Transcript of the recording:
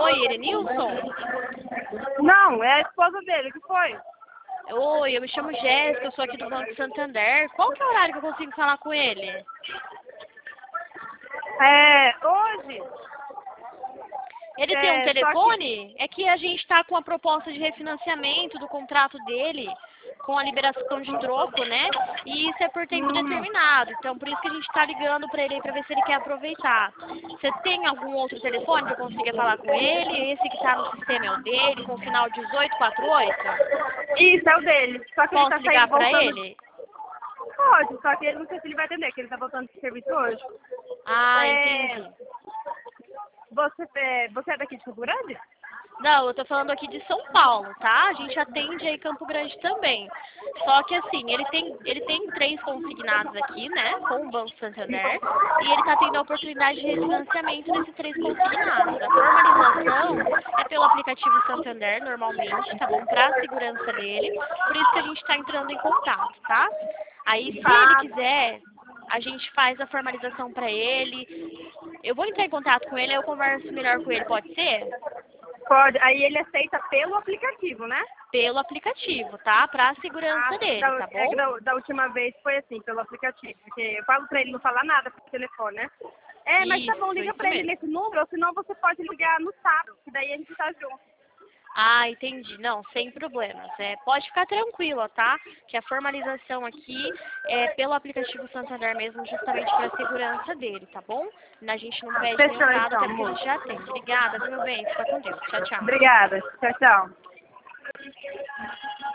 Oi, Erenilson? Não, é a esposa dele, o que foi? Oi, eu me chamo Jéssica, eu sou aqui do Banco Santander. Qual que é o horário que eu consigo falar com ele? Hoje, Ele tem um só que... telefone? É que a gente está com a proposta de refinanciamento do contrato dele, com a liberação de troco, né? E isso é por tempo determinado. Então, por isso que a gente está ligando para ele para ver se ele quer aproveitar. Você tem algum outro telefone que eu consiga falar com ele? Esse que está no sistema é o dele, com o final 1848? Isso, é o dele. Só que ele Posso tá ligar saindo, para voltando... ele? Pode, só que ele não sei se ele vai atender, que ele tá voltando de serviço hoje. Ah, É, entendi. você é daqui de Campo Grande? Não, eu tô falando aqui de São Paulo, tá? A gente atende aí Campo Grande também. Só que assim, ele tem 3 consignados aqui, né, com o Banco Santander, e ele tá tendo a oportunidade de refinanciamento nesses 3 consignados. A formalização é pelo aplicativo Santander, normalmente, tá bom? Pra segurança dele. Por isso que a gente tá entrando em contato, tá? Aí, se ele quiser, a gente faz a formalização pra ele. Eu vou entrar em contato com ele, aí eu converso melhor com ele, pode ser? Pode. Aí ele aceita pelo aplicativo, né? Pelo aplicativo, tá? Pra segurança dele, tá bom? Da última vez foi assim, pelo aplicativo. Porque eu falo pra ele não falar nada por telefone, né? Mas tá bom, liga Isso pra ele mesmo. nesse número, ou senão você pode ligar no sábado, que daí a gente tá junto. Ah, entendi. Não, sem problemas. Pode ficar tranquila, tá? Que a formalização aqui é pelo aplicativo Santander mesmo, justamente para a segurança dele, tá bom? A gente não pede nenhum Fechou dado, então, até porque a amor. gente já tem. Obrigada, viu, meu bem? Fica com Deus. Tchau, tchau. Obrigada. Tchau, tchau.